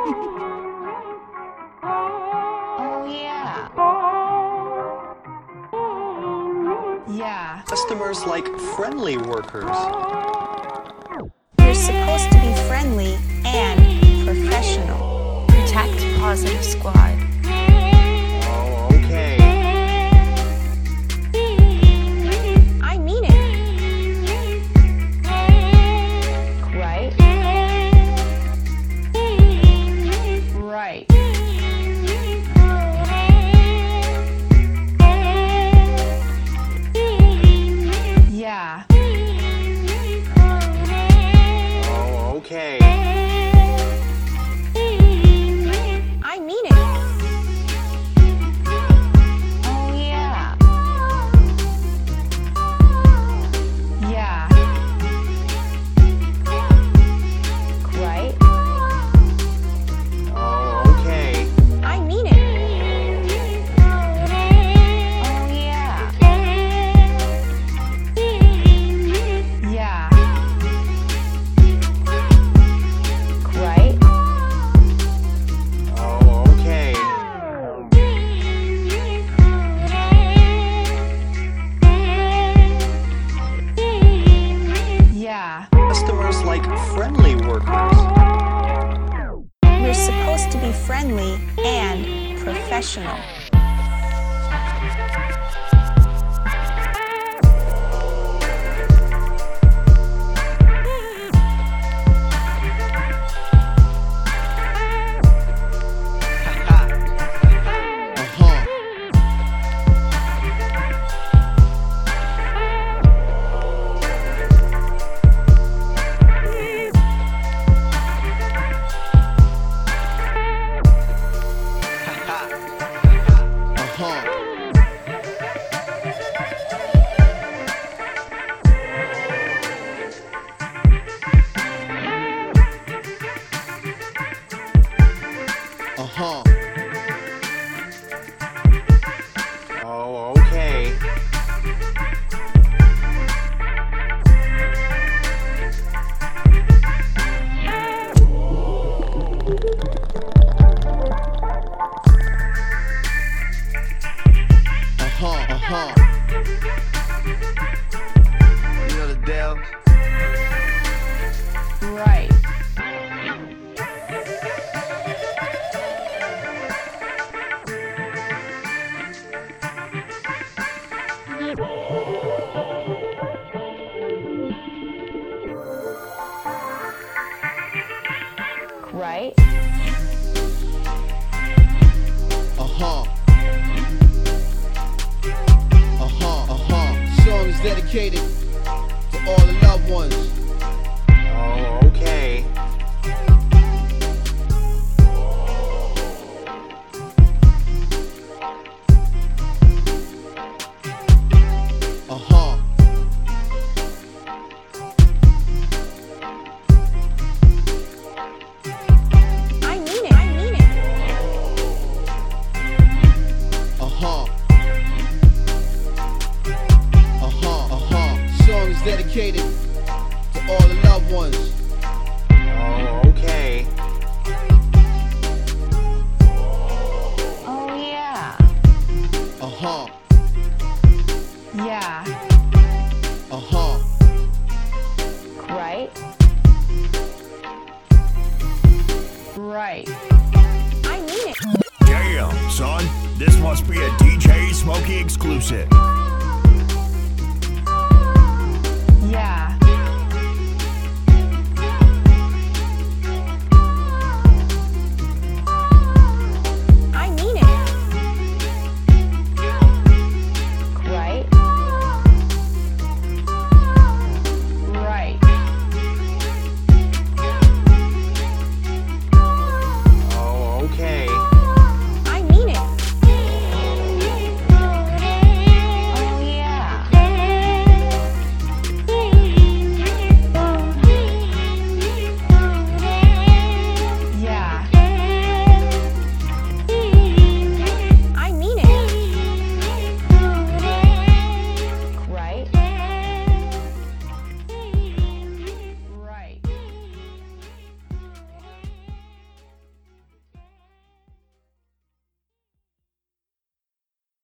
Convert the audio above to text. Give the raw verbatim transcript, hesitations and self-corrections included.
Oh, yeah. Yeah. Customers like friendly workers. You're supposed to be friendly and professional. Protect Positive Squad. Oh, okay. I mean it. Right? Right. Yeah. Oh, okay. I mean it. Oh, yeah. Yeah. Right? Oh, okay. I mean it. Oh, yeah. Yeah. Right? Oh, okay. Yeah. Customers like friendly workers. You're supposed to be friendly and professional. Uh-huh. Uh-huh. Uh-huh. Oh, okay. Uh-huh. Uh-huh. You know the deal? Right. Right? Uh-huh. Uh-huh. Uh-huh. Song is dedicated to all the loved ones. Oh, okay. Uh-huh. I mean it. I mean it. Uh-huh. Uh-huh. Uh-huh. Song is dedicated to all the loved ones. Oh, okay. Oh, yeah. Uh-huh. Yeah. Uh-huh. Right? Right. I mean it. Damn, son, this must be a D J Smokey exclusive.